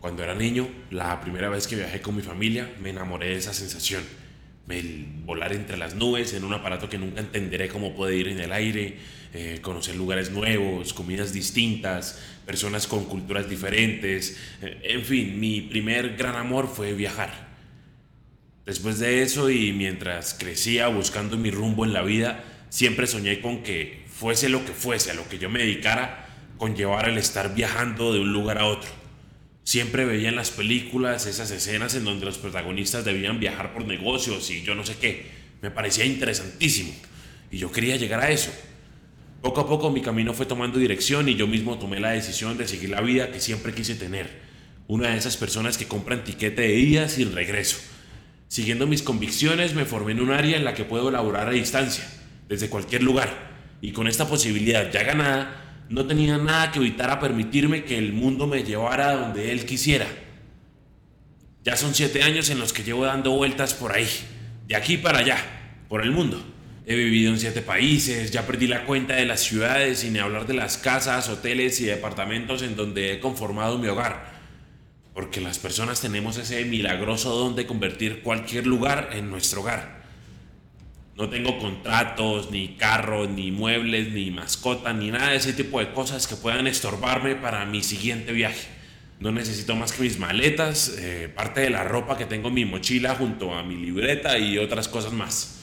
Cuando era niño, la primera vez que viajé con mi familia, me enamoré de esa sensación. El volar entre las nubes en un aparato que nunca entenderé cómo puede ir en el aire, conocer lugares nuevos, comidas distintas, personas con culturas diferentes. En fin, mi primer gran amor fue viajar. Después de eso y mientras crecía buscando mi rumbo en la vida, siempre soñé con que fuese lo que fuese, a lo que yo me dedicara, conllevara el estar viajando de un lugar a otro. Siempre veía en las películas esas escenas en donde los protagonistas debían viajar por negocios y yo no sé qué. Me parecía interesantísimo y yo quería llegar a eso. Poco a poco mi camino fue tomando dirección y yo mismo tomé la decisión de seguir la vida que siempre quise tener. Una de esas personas que compran tiquete de ida sin regreso. Siguiendo mis convicciones me formé en un área en la que puedo laborar a distancia, desde cualquier lugar. Y con esta posibilidad ya ganada, no tenía nada que evitara permitirme que el mundo me llevara a donde él quisiera. Ya son 7 años en los que llevo dando vueltas por ahí, de aquí para allá, por el mundo. He vivido en 7 países, ya perdí la cuenta de las ciudades y ni hablar de las casas, hoteles y departamentos en donde he conformado mi hogar. Porque las personas tenemos ese milagroso don de convertir cualquier lugar en nuestro hogar. No tengo contratos, ni carros, ni muebles, ni mascota, ni nada de ese tipo de cosas que puedan estorbarme para mi siguiente viaje. No necesito más que mis maletas, parte de la ropa que tengo en mi mochila junto a mi libreta y otras cosas más.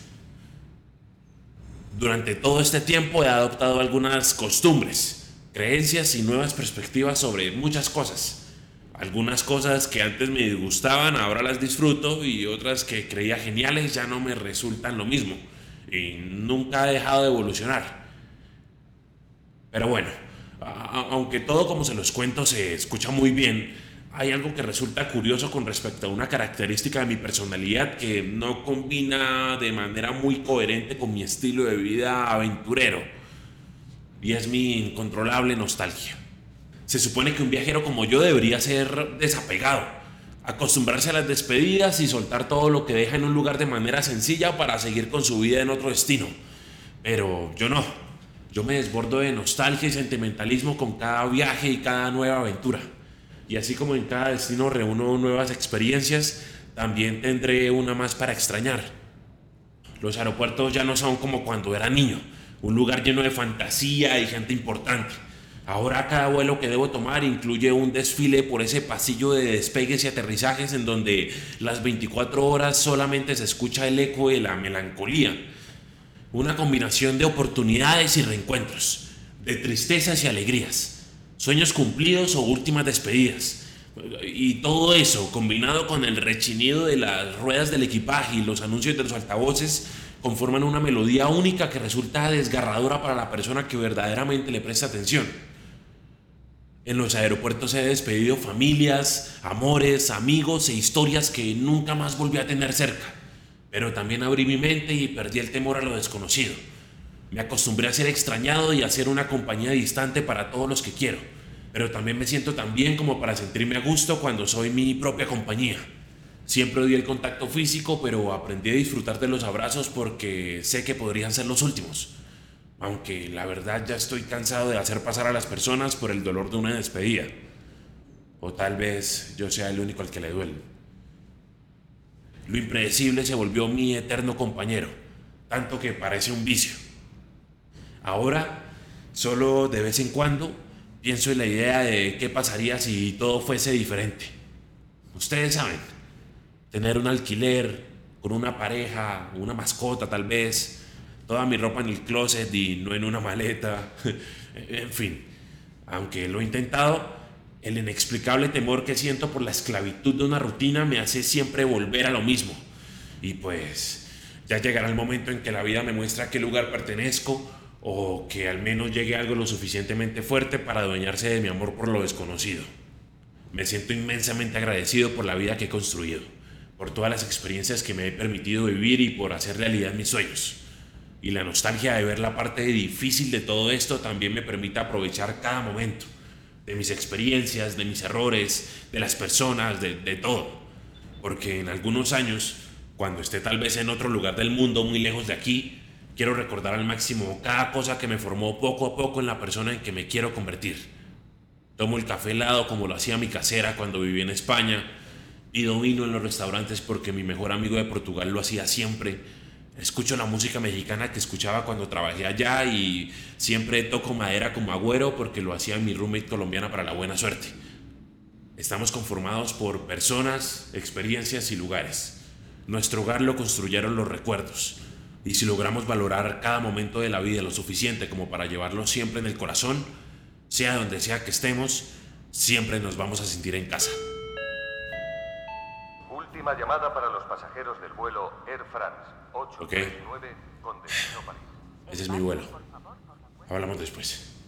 Durante todo este tiempo he adoptado algunas costumbres, creencias y nuevas perspectivas sobre muchas cosas. Algunas cosas que antes me disgustaban ahora las disfruto y otras que creía geniales ya no me resultan lo mismo. Y nunca he dejado de evolucionar. Pero bueno, aunque todo como se los cuento se escucha muy bien, hay algo que resulta curioso con respecto a una característica de mi personalidad que no combina de manera muy coherente con mi estilo de vida aventurero. Y es mi incontrolable nostalgia. Se supone que un viajero como yo debería ser desapegado, acostumbrarse a las despedidas y soltar todo lo que deja en un lugar de manera sencilla para seguir con su vida en otro destino. Pero yo no. Yo me desbordo de nostalgia y sentimentalismo con cada viaje y cada nueva aventura. Y así como en cada destino reúno nuevas experiencias, también tendré una más para extrañar. Los aeropuertos ya no son como cuando era niño, un lugar lleno de fantasía y gente importante. Ahora cada vuelo que debo tomar incluye un desfile por ese pasillo de despegues y aterrizajes en donde las 24 horas solamente se escucha el eco de la melancolía. Una combinación de oportunidades y reencuentros, de tristezas y alegrías, sueños cumplidos o últimas despedidas. Y todo eso, combinado con el rechinido de las ruedas del equipaje y los anuncios de los altavoces, conforman una melodía única que resulta desgarradora para la persona que verdaderamente le presta atención. En los aeropuertos he despedido familias, amores, amigos e historias que nunca más volví a tener cerca. Pero también abrí mi mente y perdí el temor a lo desconocido. Me acostumbré a ser extrañado y a ser una compañía distante para todos los que quiero. Pero también me siento tan bien como para sentirme a gusto cuando soy mi propia compañía. Siempre odié el contacto físico, pero aprendí a disfrutar de los abrazos porque sé que podrían ser los últimos. Aunque la verdad ya estoy cansado de hacer pasar a las personas por el dolor de una despedida. O tal vez yo sea el único al que le duele. Lo impredecible se volvió mi eterno compañero, tanto que parece un vicio. Ahora, solo de vez en cuando, pienso en la idea de qué pasaría si todo fuese diferente. Ustedes saben, tener un alquiler, con una pareja, una mascota tal vez, toda mi ropa en el closet y no en una maleta. En fin, aunque lo he intentado, el inexplicable temor que siento por la esclavitud de una rutina me hace siempre volver a lo mismo. Y pues ya llegará el momento en que la vida me muestre a qué lugar pertenezco o que al menos llegue algo lo suficientemente fuerte para adueñarse de mi amor por lo desconocido. Me siento inmensamente agradecido por la vida que he construido, por todas las experiencias que me he permitido vivir y por hacer realidad mis sueños. Y la nostalgia de ver la parte difícil de todo esto también me permite aprovechar cada momento, de mis experiencias, de mis errores, de las personas, de todo. Porque en algunos años, cuando esté tal vez en otro lugar del mundo muy lejos de aquí, quiero recordar al máximo cada cosa que me formó poco a poco en la persona en que me quiero convertir. Tomo el café helado como lo hacía mi casera cuando vivía en España. Pido vino en los restaurantes porque mi mejor amigo de Portugal lo hacía siempre. Escucho la música mexicana que escuchaba cuando trabajé allá y siempre toco madera como agüero porque lo hacía mi roommate colombiana para la buena suerte. Estamos conformados por personas, experiencias y lugares. Nuestro hogar lo construyeron los recuerdos. Y si logramos valorar cada momento de la vida lo suficiente como para llevarlo siempre en el corazón, sea donde sea que estemos, siempre nos vamos a sentir en casa. Última llamada para los pasajeros del vuelo Air France Ok, 839 con destino París. ese es mi vuelo. Hablamos después.